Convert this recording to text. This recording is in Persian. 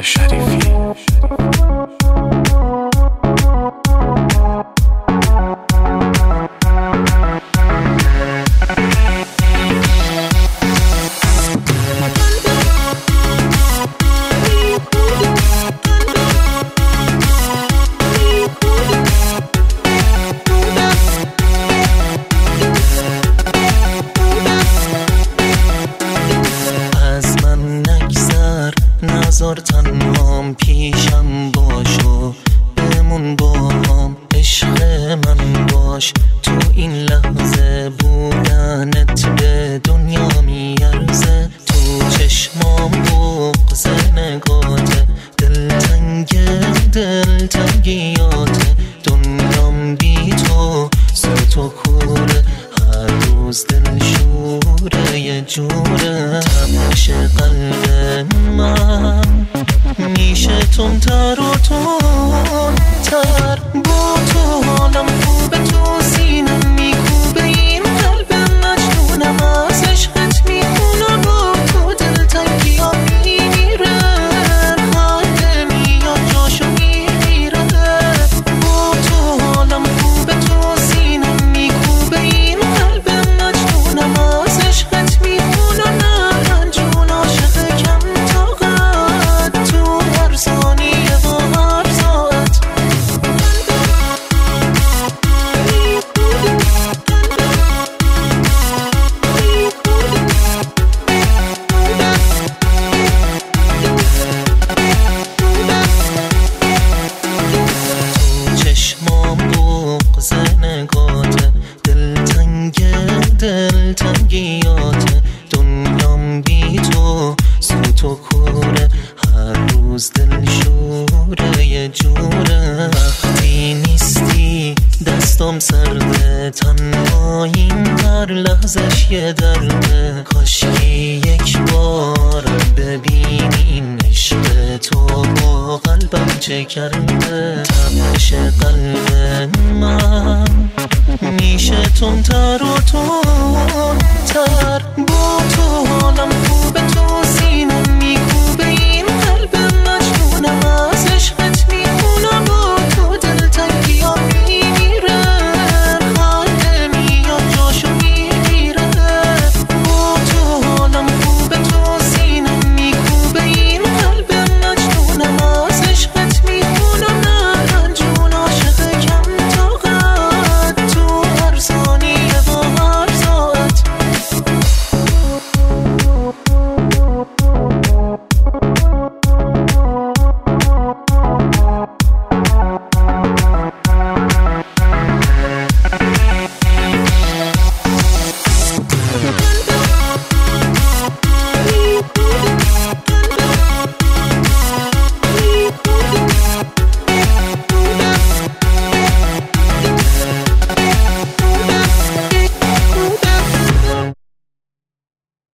شریفی. نذار تنهام پیشم باش و بمون با هم، عشق من باش. تو این لحظه بودنت به دنیا میارزه. تو چشمام بغض نگاته، دلتنگیاته. دنیام بی تو سوت و کوره، هر روز دل شوره یه جوره. تپش قلب من میشه تندتر و تندتر، با تو حالم خوبه، تو سینم میکوبه. این قلب مجنونم از عشقت میخونه، با تو دلتنگی‌ها میمیره، خنده میاد جاشو میگیره. با تو حالم خوبه، تو سینم میکوبه. این قلب مجنونم از عشقت میخونه، نه جون عاشق کم طاقت، تو هر ثانیه و هر ساعت. تو چشمام بغض نگاته، دلتنگیاته. دنیام بی تو سوت و کوره، هر روز دل شوره یه جوره. وقتی نیستی دستم سرده، تنهاییم هر لحظش یه درده. کاشکی یک بار ببینی این عشق تو با قلبم چه کرده. تپش قلب من میشه تندتر و تندتر، با تو حالم